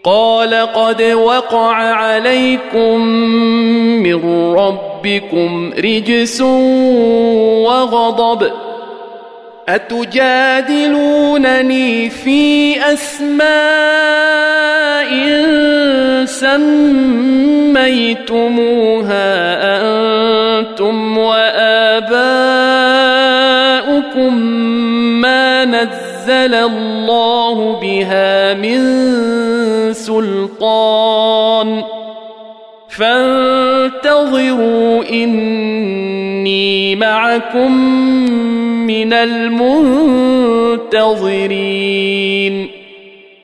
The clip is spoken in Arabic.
قال قد وقع عليكم من ربكم رجس وغضب أتجادلونني في أسماء سميتموها أنتم وآباؤكم ما نزل الله بها من سلطان فانتظروا إني معكم من المنتظرين